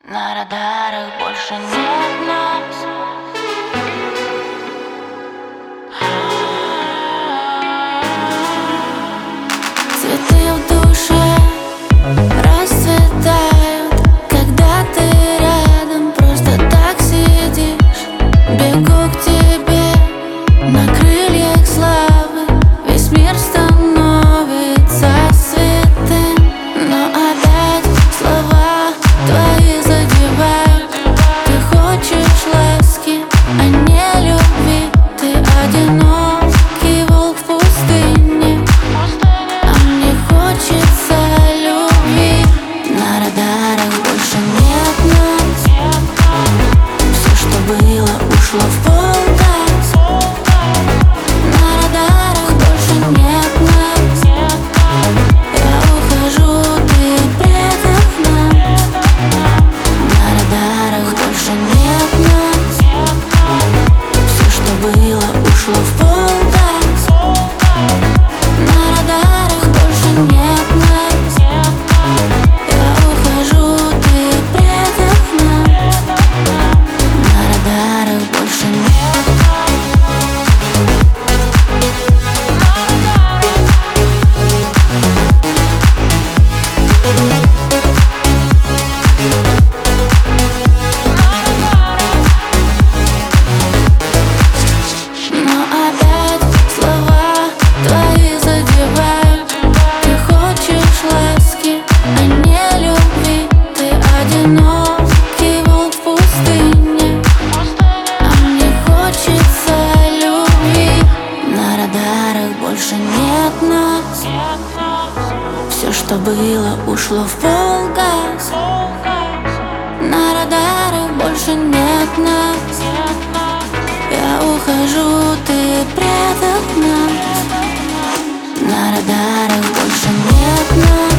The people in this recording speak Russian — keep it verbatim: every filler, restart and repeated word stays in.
На радарах больше нет нас. Цветы в душе расцветают, когда ты рядом, просто так сидишь. Бегу к тебе на крыльях славы, весь мир становится святым. Но опять слова твои задевают. Ты хочешь ласки, а не любви. Ты одинокий волк в пустыне, а мне хочется любви. На радарах больше нет нас. Все, что было, ушло в полгаз. На радарах больше нет нас. Я ухожу, ты предав нас. На радарах больше нет нас. Все, что было, ушло в полгаз. На радарах больше нет нас. Я ухожу, ты предав нас. На радарах больше нет нас. Но опять слова твои задевают. Ты хочешь ласки, а не любви. Ты одинокий волк в пустыне, а мне хочется любви. На радарах больше нет нас. Все, что было, ушло в полгаз. На радарах больше нет нас. Я ухожу, ты предав нас. На радарах больше нет нас.